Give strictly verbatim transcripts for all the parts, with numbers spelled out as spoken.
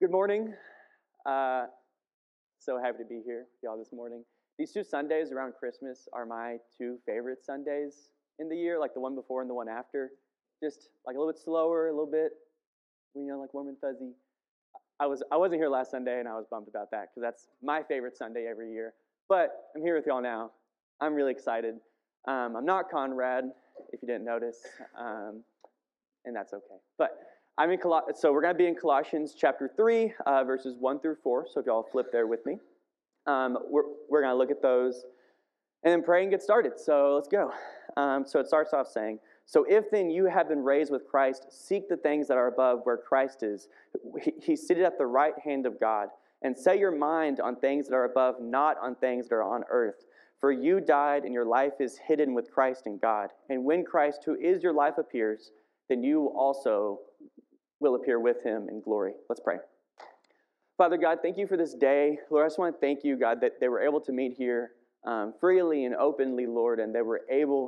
Good morning. Uh, so happy to be here with y'all this morning. These two Sundays around Christmas are my two favorite Sundays in the year, like the one before and the one after. Just like a little bit slower, a little bit, you know, like warm and fuzzy. I was I wasn't here last Sunday, and I was bummed about that because that's my favorite Sunday every year. But I'm here with y'all now. I'm really excited. Um, I'm not Conrad, if you didn't notice, um, and that's okay. But I'm in Col- so we're going to be in Colossians chapter three, uh, verses one through four. So if y'all flip there with me, um, we're we're going to look at those and then pray and get started. So let's go. Um, so it starts off saying, "So if then you have been raised with Christ, seek the things that are above, where Christ is. He, he's seated at the right hand of God, and set your mind on things that are above, not on things that are on earth. For you died, and your life is hidden with Christ in God. And when Christ, who is your life, appears, then you also will appear with him in glory." Let's pray. Father God, thank you for this day. Lord, I just want to thank you, God, that they were able to meet here um, freely and openly, Lord, and they were able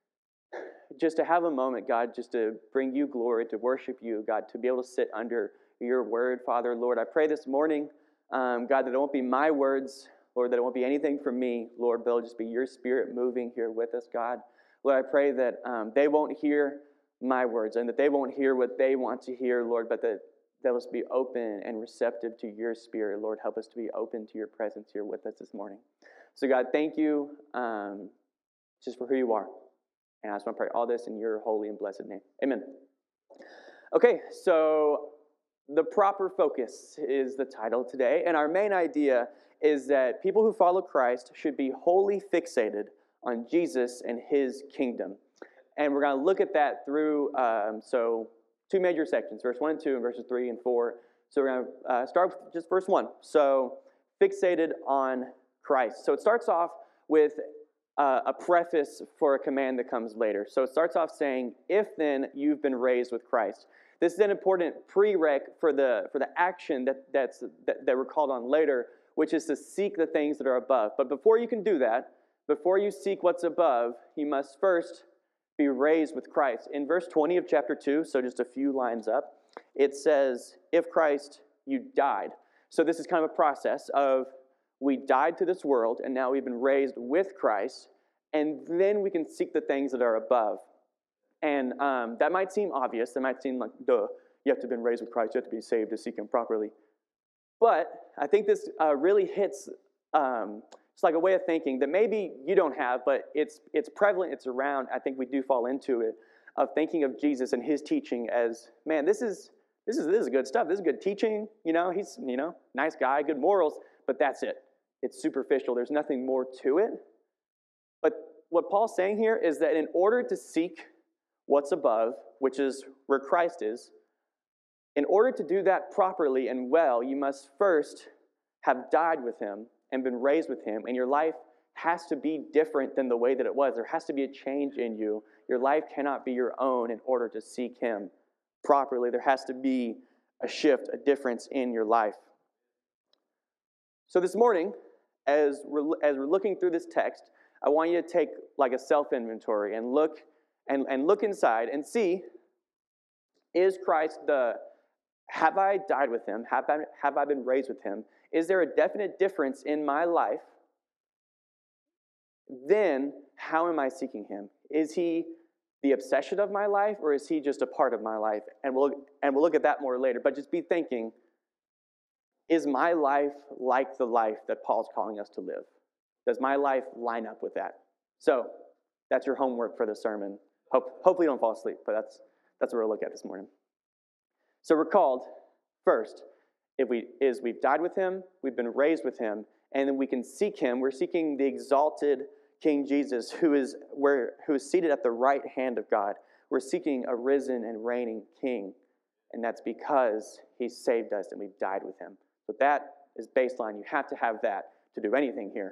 just to have a moment, God, just to bring you glory, to worship you, God, to be able to sit under your word, Father. Lord, I pray this morning, um, God, that it won't be my words, Lord, that it won't be anything from me, Lord, but it'll just be your Spirit moving here with us, God. Lord, I pray that um, they won't hear my words and that they won't hear what they want to hear, Lord, but that they'll just be open and receptive to your Spirit. Lord, help us to be open to your presence here with us this morning. So, God, thank you um, just for who you are. And I just want to pray all this in your holy and blessed name. Amen. Okay, so the proper focus is the title today. And our main idea is that people who follow Christ should be wholly fixated on Jesus and his kingdom. And we're going to look at that through, um, so two major sections, verse one and two and verses three and four. So we're going to uh, start with just verse one. So fixated on Christ. So it starts off with uh, a preface for a command that comes later. So it starts off saying, if then you've been raised with Christ. This is an important prereq for the for the action that, that's, that, that we're called on later, which is to seek the things that are above. But before you can do that, before you seek what's above, you must first be raised with Christ. In verse twenty of chapter two, so just a few lines up, it says, if Christ, you died. So this is kind of a process of we died to this world, and now we've been raised with Christ, and then we can seek the things that are above. And um, that might seem obvious. That might seem like, duh, you have to have been raised with Christ. You have to be saved to seek him properly. But I think this uh, really hits... Um, It's like a way of thinking that maybe you don't have, but it's it's prevalent, it's around. I think we do fall into it, of thinking of Jesus and his teaching as, man, this is this is this is good stuff. This is good teaching. You know, he's you know nice guy, good morals, but that's it. It's superficial. There's nothing more to it. But what Paul's saying here is that in order to seek what's above, which is where Christ is, in order to do that properly and well, you must first have died with him and been raised with him, and your life has to be different than the way that it was. There has to be a change in you. Your life cannot be your own in order to seek him properly. There has to be a shift, a difference in your life. So this morning, as we're, as we're looking through this text, I want you to take like a self-inventory and look and, and look inside and see, is Christ the, have I died with him? Have I, have I been raised with him? Is there a definite difference in my life? Then, how am I seeking him? Is he the obsession of my life, or is he just a part of my life? And we'll and we'll look at that more later. But just be thinking, is my life like the life that Paul's calling us to live? Does my life line up with that? So, that's your homework for the sermon. Hope, hopefully you don't fall asleep, but that's, that's what we'll look at this morning. So we're called, first, If we is we've died with him, we've been raised with him, and then we can seek him. We're seeking the exalted King Jesus, who is where who is seated at the right hand of God. We're seeking a risen and reigning King, and that's because he saved us and we've died with him. So that is baseline. You have to have that to do anything here.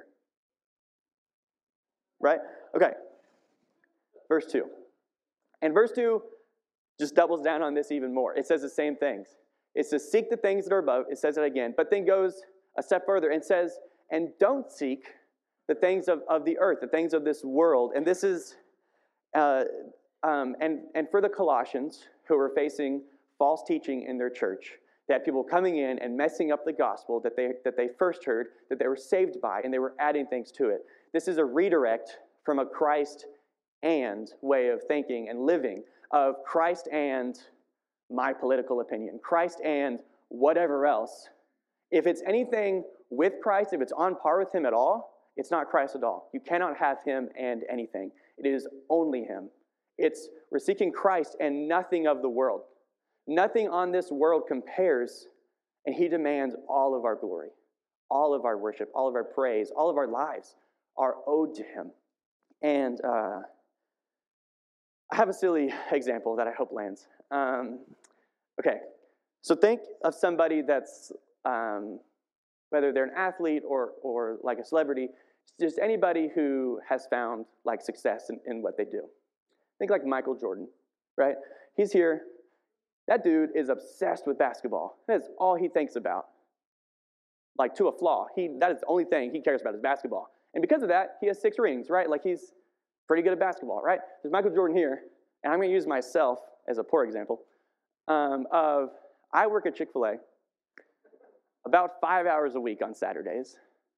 Right? Okay. Verse two. And verse two just doubles down on this even more. It says the same things. It's to seek the things that are above. It says it again, but then goes a step further and says, and don't seek the things of, of the earth, the things of this world. And this is, uh, um, and, and for the Colossians who are facing false teaching in their church, That people coming in and messing up the gospel that they, that they first heard, that they were saved by, and they were adding things to it. This is a redirect from a Christ and way of thinking and living, of Christ and my political opinion, Christ and whatever else. If it's anything with Christ, if it's on par with him at all, it's not Christ at all. You cannot have him and anything. It is only him. It's we're seeking Christ and nothing of the world. Nothing on this world compares, and he demands all of our glory, all of our worship, all of our praise, all of our lives are owed to him. And uh, I have a silly example that I hope lands. Um, okay, so think of somebody that's, um, whether they're an athlete or or like a celebrity, just anybody who has found like success in, in what they do. Think like Michael Jordan, right? He's here. That dude is obsessed with basketball. That's all he thinks about. Like to a flaw. He that is the only thing he cares about is basketball. And because of that, he has six rings, right? Like he's pretty good at basketball, right? There's Michael Jordan here, and I'm going to use myself as a poor example um, of I work at Chick-fil-A about five hours a week on Saturdays.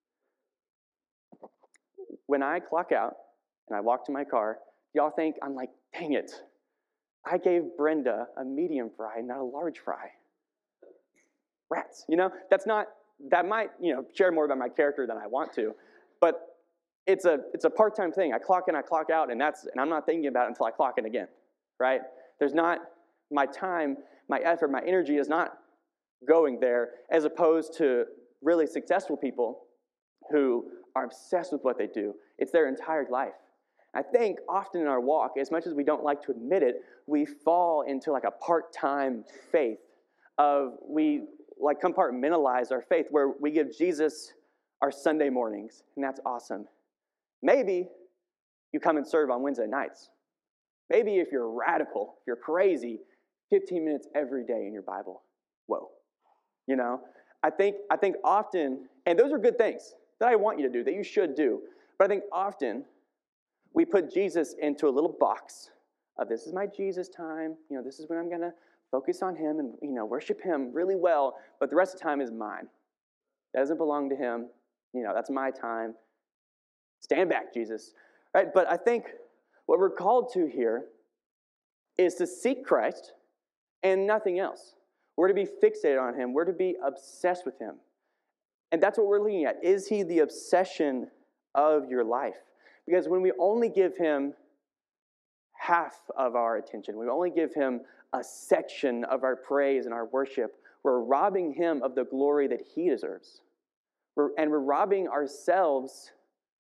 When I clock out and I walk to my car, y'all think I'm like, dang it, I gave Brenda a medium fry, not a large fry. Rats, you know? That's not, that might, you know, share more about my character than I want to, but it's a it's a part-time thing. I clock in, I clock out, and that's and I'm not thinking about it until I clock in again, right? There's not, my time, my effort, my energy is not going there, as opposed to really successful people who are obsessed with what they do. It's their entire life. I think often in our walk, as much as we don't like to admit it, we fall into like a part-time faith of we like compartmentalize our faith where we give Jesus our Sunday mornings, and that's awesome. Maybe you come and serve on Wednesday nights. Maybe if you're radical, if you're crazy, fifteen minutes every day in your Bible. Whoa. You know, I think I think often, and those are good things that I want you to do, that you should do, but I think often we put Jesus into a little box of this is my Jesus time, you know, this is when I'm going to focus on him and, you know, worship him really well, but the rest of the time is mine. That doesn't belong to him. You know, that's my time. Stand back, Jesus. Right? But I think what we're called to here is to seek Christ and nothing else. We're to be fixated on him. We're to be obsessed with him. And that's what we're looking at. Is he the obsession of your life? Because when we only give him half of our attention, we only give him a section of our praise and our worship, we're robbing him of the glory that he deserves. We're, and we're robbing ourselves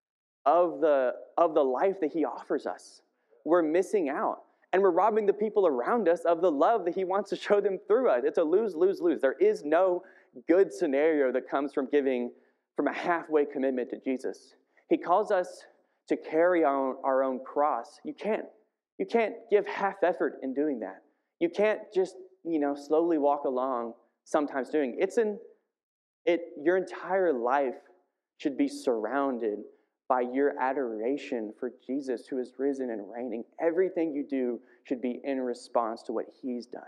of the, of the life that he offers us. We're missing out. And we're robbing the people around us of the love that he wants to show them through us. It's a lose, lose, lose. There is no good scenario that comes from giving from a halfway commitment to Jesus. He calls us to carry our own, our own cross. You can't, you can't give half effort in doing that. You can't just, you know, slowly walk along sometimes doing it. It's an, it, your entire life should be surrounded by your adoration for Jesus who is risen and reigning. Everything you do should be in response to what he's done.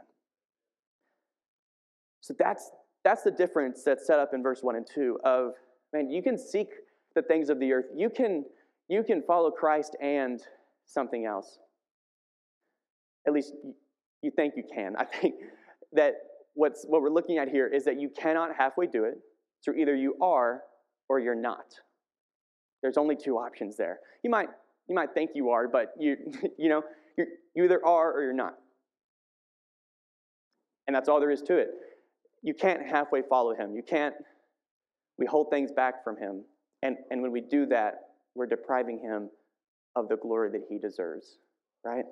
So that's that's the difference that's set up in verse one and two of, man, you can seek the things of the earth. You can, you can follow Christ and something else. At least you think you can. I think that what's what we're looking at here is that you cannot halfway do it. So either you are or you're not. There's only two options there. You might you might think you are, but you you know you you either are or you're not, and that's all there is to it. You can't halfway follow him. You can't. We hold things back from him, and and when we do that, we're depriving him of the glory that he deserves. Right?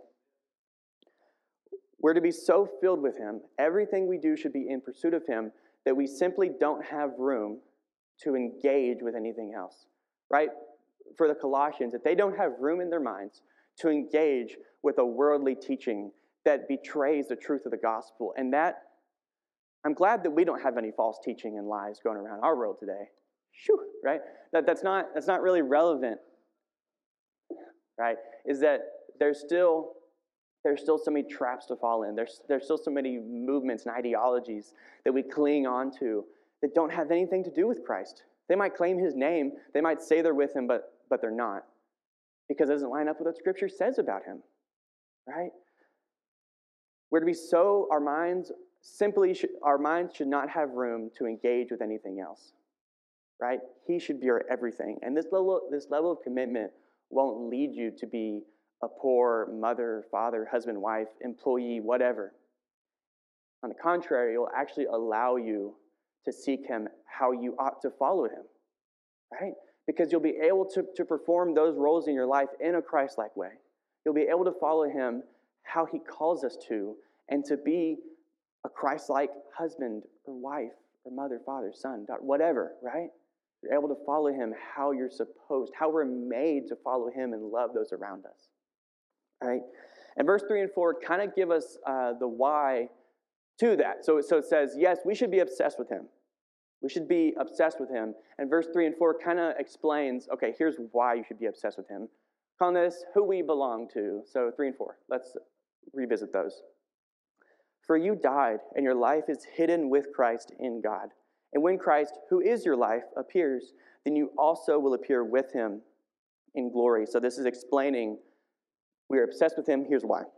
We're to be so filled with him. Everything we do should be in pursuit of him that we simply don't have room to engage with anything else. Right? For the Colossians, that they don't have room in their minds to engage with a worldly teaching that betrays the truth of the gospel. And that, I'm glad that we don't have any false teaching and lies going around our world today. Shoo, right? That, that's not, that's not really relevant, right? Is that there's still There's still so many traps to fall in. There's, there's still so many movements and ideologies that we cling on to that don't have anything to do with Christ. They might claim his name. They might say they're with him, but, but they're not, because it doesn't line up with what Scripture says about him, right? We're to be so, our minds simply, should, our minds should not have room to engage with anything else, right? He should be our everything. And this level, this level of commitment won't lead you to be a poor mother, father, husband, wife, employee, whatever. On the contrary, it will actually allow you to seek him how you ought to follow him, right? Because you'll be able to, to perform those roles in your life in a Christ-like way. You'll be able to follow him how he calls us to, and to be a Christ-like husband or wife or mother, father, son, daughter, whatever, right? You're able to follow him how you're supposed, how we're made to follow him and love those around us, right? And verse three and four kind of give us uh, the why to that. So, so it says, yes, we should be obsessed with him. We should be obsessed with him. And verse three and four kind of explains, okay, here's why you should be obsessed with him. Calling this who we belong to. So three and four, let's revisit those. For you died, and your life is hidden with Christ in God. And when Christ, who is your life, appears, then you also will appear with him in glory. So this is explaining we are obsessed with him. Here's why.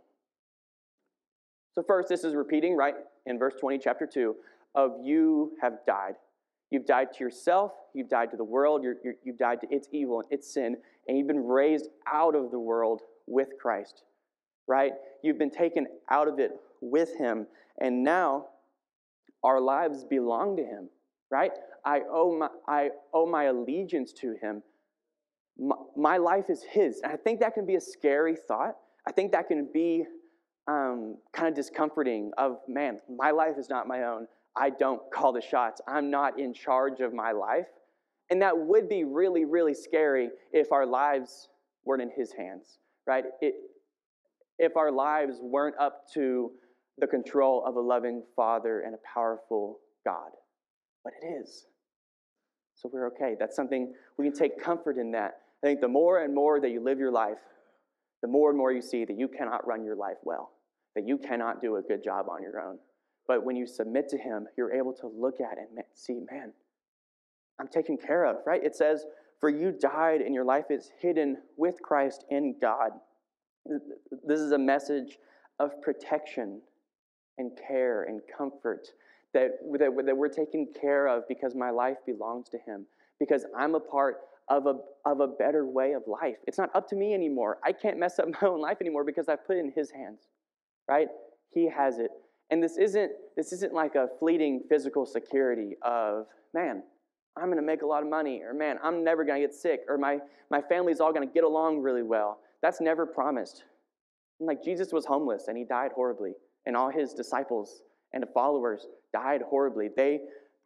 So first, this is repeating, right, in verse twenty, chapter two, of you have died. You've died to yourself. You've died to the world. You're, you're, you've died to its evil and its sin. And you've been raised out of the world with Christ, right? You've been taken out of it with him. And now our lives belong to him, right? I owe my, I owe my allegiance to him. My, my life is his. And I think that can be a scary thought. I think that can be um, kind of discomforting of, man, my life is not my own. I don't call the shots. I'm not in charge of my life. And that would be really, really scary if our lives weren't in his hands, right? It, if our lives weren't up to the control of a loving Father and a powerful God. But it is. So we're okay. That's something, we can take comfort in that. I think the more and more that you live your life, the more and more you see that you cannot run your life well, that you cannot do a good job on your own. But when you submit to him, you're able to look at it and see, man, I'm taken care of, right? It says, for you died and your life is hidden with Christ in God. This is a message of protection and care and comfort that, that, that we're taken care of because my life belongs to him, because I'm a part of a, of a better way of life. It's not up to me anymore. I can't mess up my own life anymore because I've put it in his hands, right? He has it. And this isn't, this isn't like a fleeting physical security of, man, I'm going to make a lot of money, or man, I'm never going to get sick, or my, my family's all going to get along really well. That's never promised. And like Jesus was homeless and he died horribly, and all his disciples and followers died horribly. They,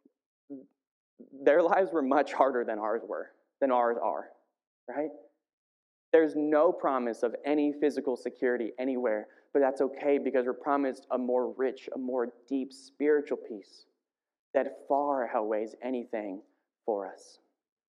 their lives were much harder than ours were, than ours are, right? There's no promise of any physical security anywhere, but that's okay because we're promised a more rich, a more deep spiritual peace that far outweighs anything for us.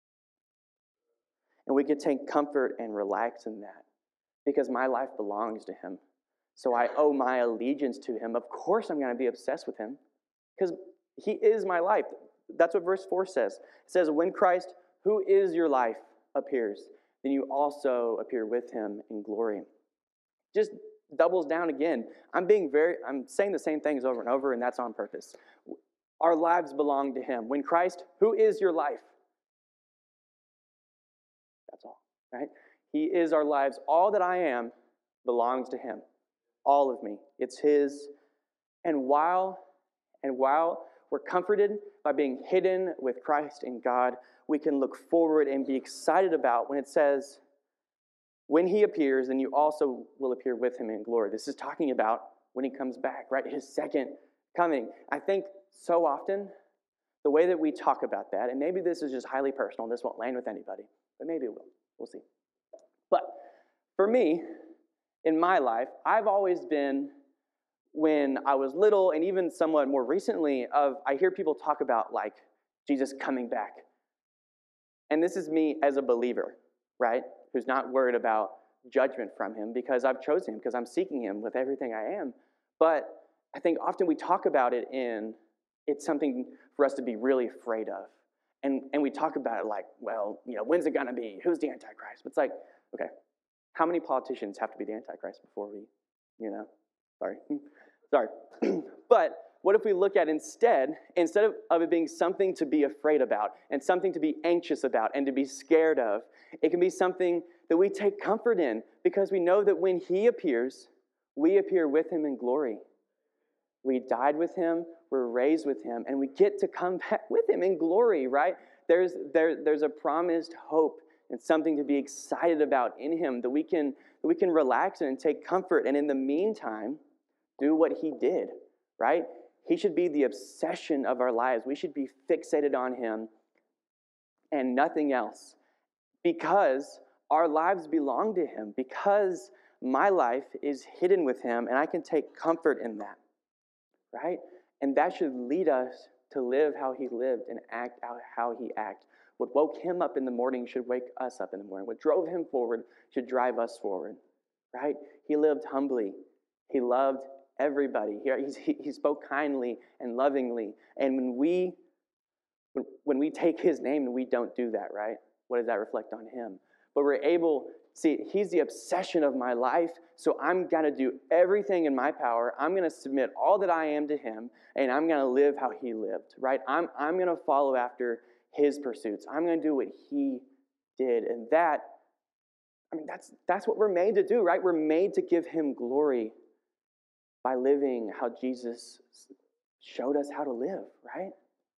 And we can take comfort and relax in that because my life belongs to him. So I owe my allegiance to him. Of course I'm going to be obsessed with him because he is my life. That's what verse four says. It says, when Christ, who is your life, appears, then you also appear with him in glory. Just doubles down again. I'm being very, I'm saying the same things over and over, and that's on purpose. Our lives belong to him. When Christ, who is your life? That's all, right? He is our lives. All that I am belongs to him. All of me. It's his. And while, and while we're comforted by being hidden with Christ in God, we can look forward and be excited about when it says, when he appears, then you also will appear with him in glory. This is talking about when he comes back, right? His second coming. I think so often, the way that we talk about that, and maybe this is just highly personal, this won't land with anybody, but maybe it will. We'll see. But for me, in my life, I've always been, when I was little, and even somewhat more recently, of I hear people talk about like Jesus coming back. And this is me as a believer, right? Who's not worried about judgment from him because I've chosen him, because I'm seeking him with everything I am. But I think often we talk about it in, it's something for us to be really afraid of. And, and we talk about it like, well, you know, when's it going to be? Who's the Antichrist? But it's like, okay, how many politicians have to be the Antichrist before we, you know, sorry, sorry. But what if we look at instead, instead of, of it being something to be afraid about and something to be anxious about and to be scared of, it can be something that we take comfort in because we know that when he appears, we appear with him in glory. We died with him, we're raised with him, and we get to come back with him in glory, right? There's, there, there's a promised hope and something to be excited about in him that we can, that we can relax in and take comfort. And in the meantime, do what he did, right? He should be the obsession of our lives. We should be fixated on him and nothing else because our lives belong to him, because my life is hidden with him and I can take comfort in that, right? And that should lead us to live how he lived and act out how he acted. What woke him up in the morning should wake us up in the morning. What drove him forward should drive us forward, right? He lived humbly. He loved everybody. He, he spoke kindly and lovingly. And when we, when, when we take his name and we don't do that, right? What does that reflect on him? But we're able, see, he's the obsession of my life, so I'm going to do everything in my power. I'm going to submit all that I am to him, and I'm going to live how he lived, right? I'm, I'm going to follow after his pursuits. I'm going to do what he did. And that, I mean, that's, that's what we're made to do, right? We're made to give him glory by living how Jesus showed us how to live, right?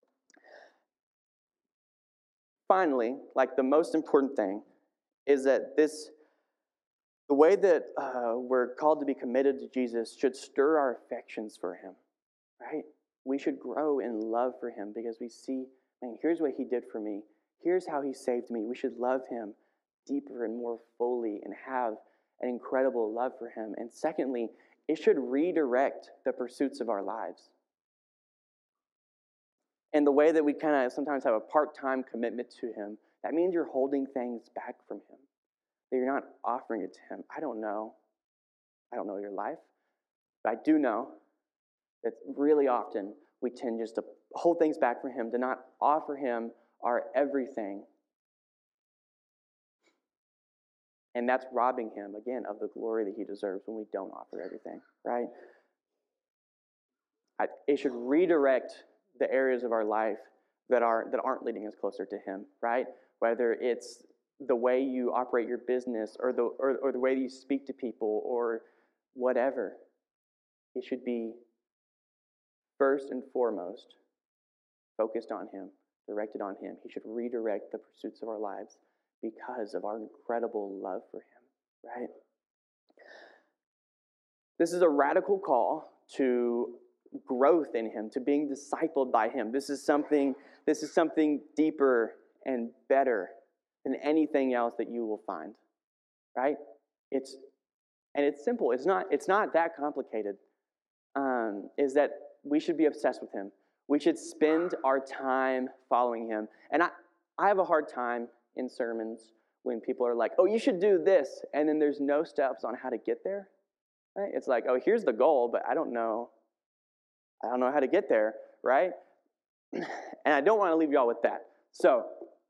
Finally, like the most important thing is that this, the way that uh, we're called to be committed to Jesus should stir our affections for him, right? We should grow in love for him because we see, man, here's what he did for me. Here's how he saved me. We should love him deeper and more fully and have an incredible love for him. And secondly, it should redirect the pursuits of our lives. And the way that we kind of sometimes have a part-time commitment to him, that means you're holding things back from him, that you're not offering it to him. I don't know. I don't know your life, but I do know that really often we tend just to hold things back from him, to not offer him our everything. And that's robbing him, again, of the glory that he deserves when we don't offer everything, right? I, it should redirect the areas of our life that, are, that aren't leading us closer to him, right? Whether it's the way you operate your business or the, or, or the way you speak to people or whatever. It should be first and foremost focused on him, directed on him. He should redirect the pursuits of our lives because of our incredible love for him, right? This is a radical call to growth in him, to being discipled by him. This is something, this is something deeper and better than anything else that you will find, right? It's and it's simple. It's not. It's not that complicated. Um, is that we should be obsessed with him. We should spend our time following him. And I, I have a hard time in sermons when people are like, "Oh, you should do this," and then there's no steps on how to get there. Right? It's like, "Oh, here's the goal, but I don't know. I don't know how to get there." Right? And I don't want to leave y'all with that. So,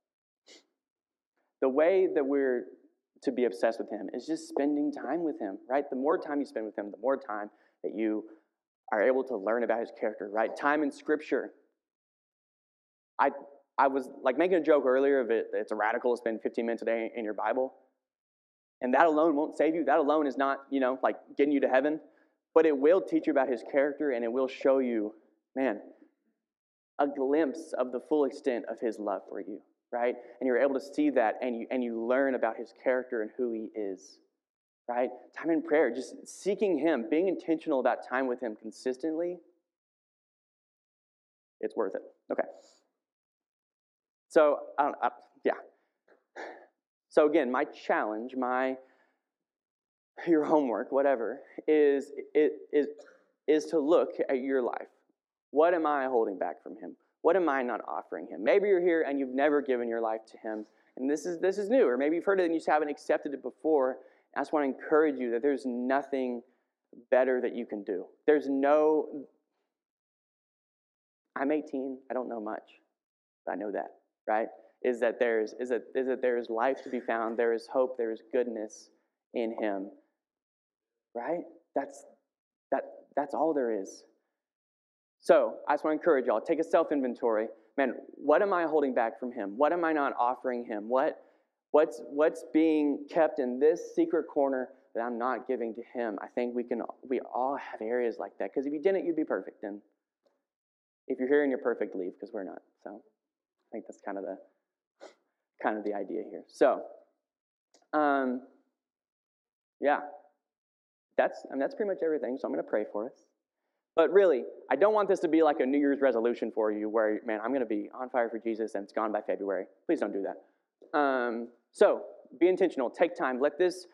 the way that we're to be obsessed with him is just spending time with him, right? The more time you spend with him, the more time that you are able to learn about his character, right? Time in Scripture. I I was like making a joke earlier of it, it's a radical to spend fifteen minutes a day in your Bible. And that alone won't save you. That alone is not, you know, like getting you to heaven. But it will teach you about his character, and it will show you, man, a glimpse of the full extent of his love for you, right? And you're able to see that, and you and you learn about his character and who he is, right? Time in prayer, just seeking him, being intentional about time with him consistently, it's worth it. Okay. So, I don't, I, yeah. So again, my challenge, my your homework, whatever, is it is is to look at your life. What am I holding back from him? What am I not offering him? Maybe you're here and you've never given your life to him, and this is this is new, or maybe you've heard it and you just haven't accepted it before, I just want to encourage you that there's nothing better that you can do. There's no, I'm eighteen, I don't know much, but I know that, right? Is that there's is that is that there is life to be found, there is hope, there is goodness in him. Right? That's that that's all there is. So I just want to encourage y'all, take a self-inventory. Man, what am I holding back from him? What am I not offering him? What what's what's being kept in this secret corner that I'm not giving to him? I think we can we all have areas like that. Because if you didn't, you'd be perfect. And if you're here and you're perfect, leave, because we're not. So I think that's kind of the kind of the idea here. So, um, yeah, that's I mean, that's pretty much everything. So I'm going to pray for us. But really, I don't want this to be like a New Year's resolution for you where, man, I'm going to be on fire for Jesus and it's gone by February. Please don't do that. Um, so be intentional. Take time. Let this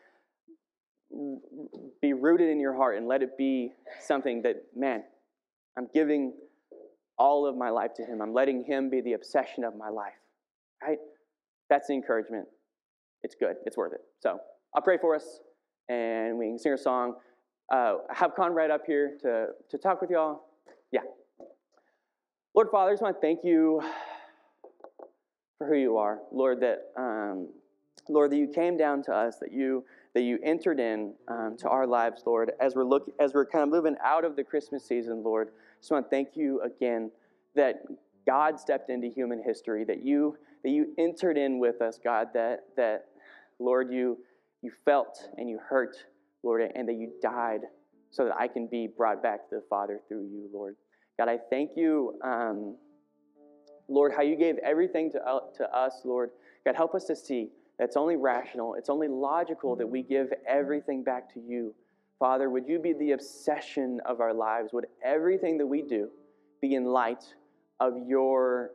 be rooted in your heart and let it be something that, man, I'm giving all of my life to him. I'm letting him be the obsession of my life. Right? That's the encouragement. It's good. It's worth it. So I'll pray for us, and we can sing a song. Uh, have Conrad up here to, to talk with y'all. Yeah. Lord Father, I just want to thank you for who you are. Lord, that um, Lord, that you came down to us, that you that you entered in um, to our lives, Lord, as we're look as we're kind of moving out of the Christmas season, Lord. I just want to thank you again that God stepped into human history, that you that you entered in with us, God, that that Lord, you you felt and you hurt, Lord, and that you died so that I can be brought back to the Father through you, Lord. God, I thank you, um, Lord, how you gave everything to, uh, to us, Lord. God, help us to see that it's only rational, it's only logical that we give everything back to you. Father, would you be the obsession of our lives? Would everything that we do be in light of your,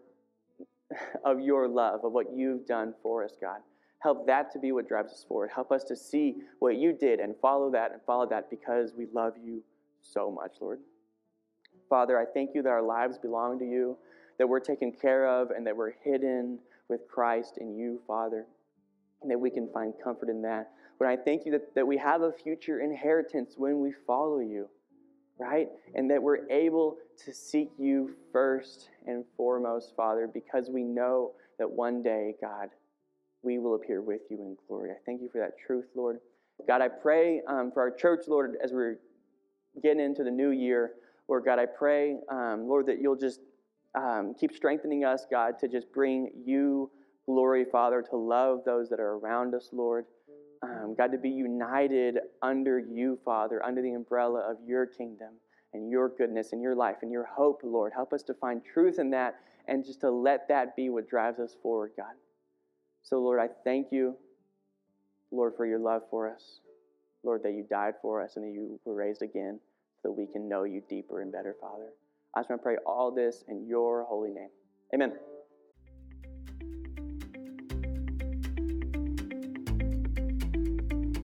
of your love, of what you've done for us, God? Help that to be what drives us forward. Help us to see what you did and follow that and follow that because we love you so much, Lord. Father, I thank you that our lives belong to you, that we're taken care of, and that we're hidden with Christ in you, Father, and that we can find comfort in that. But I thank you that, that we have a future inheritance when we follow you, right? And that we're able to seek you first and foremost, Father, because we know that one day, God, we will appear with you in glory. I thank you for that truth, Lord. God, I pray um, for our church, Lord, as we're getting into the new year. Lord God, I pray, um, Lord, that you'll just um, keep strengthening us, God, to just bring you glory, Father, to love those that are around us, Lord. Um, God, to be united under you, Father, under the umbrella of your kingdom and your goodness and your life and your hope, Lord. Help us to find truth in that and just to let that be what drives us forward, God. So, Lord, I thank you, Lord, for your love for us. Lord, that you died for us and that you were raised again so that we can know you deeper and better, Father. I just want to pray all this in your holy name. Amen.